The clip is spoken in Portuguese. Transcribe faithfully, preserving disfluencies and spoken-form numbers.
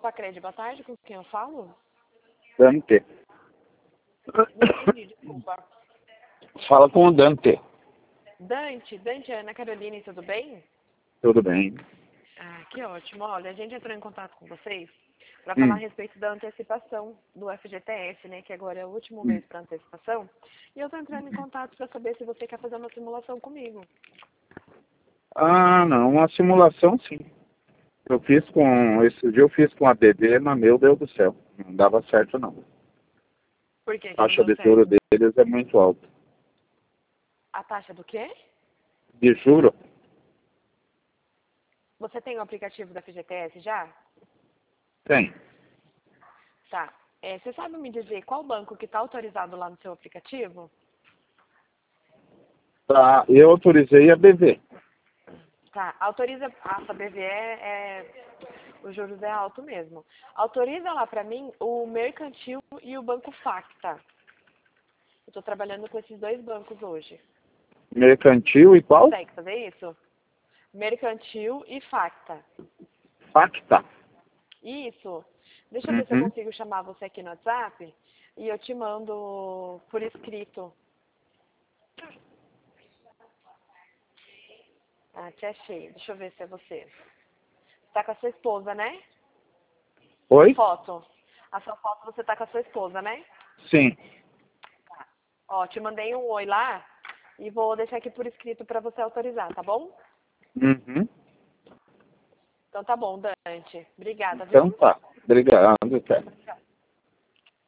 Facred, boa tarde, com quem eu falo? Dante. Não entendi, desculpa. Fala com o Dante. Dante, Dante, Ana Caroline, tudo bem? Tudo bem. Ah, que ótimo. Olha, a gente entrou em contato com vocês para falar a Hum. respeito da antecipação do F G T S, né, que agora é o último Hum. mês para antecipação. E eu estou entrando em contato para saber se você quer fazer uma simulação comigo. Ah, não. Uma simulação, sim. Eu fiz com... Esse dia eu fiz com a B B, mas meu Deus do céu. Não dava certo, não. Por que A que não taxa deu de juro certo? deles é muito alta. A taxa do quê? De juro? Você tem o aplicativo da F G T S já? Tem. Tá. É, você sabe me dizer qual banco que está autorizado lá no seu aplicativo? Tá. Eu autorizei a B V. Tá. Autoriza... Ah, a B V é... é... O juros é alto mesmo. Autoriza lá para mim o Mercantil e o Banco Facta. Eu estou trabalhando com esses dois bancos hoje. Mercantil e qual? Consegue fazer isso? Mercantil e Facta. Facta. Isso. Deixa eu ver se eu Uhum. consigo chamar você aqui no WhatsApp e eu te mando por escrito. Ah, te achei. Deixa eu ver se é você. Você tá com a sua esposa, né? A Oi? foto. A sua foto você tá com a sua esposa, né? Sim. Ó, te mandei um oi lá e vou deixar aqui por escrito para você autorizar, tá bom? Uhum. Então tá bom, Dante. Obrigada, Então viu? tá. Obrigado, cara.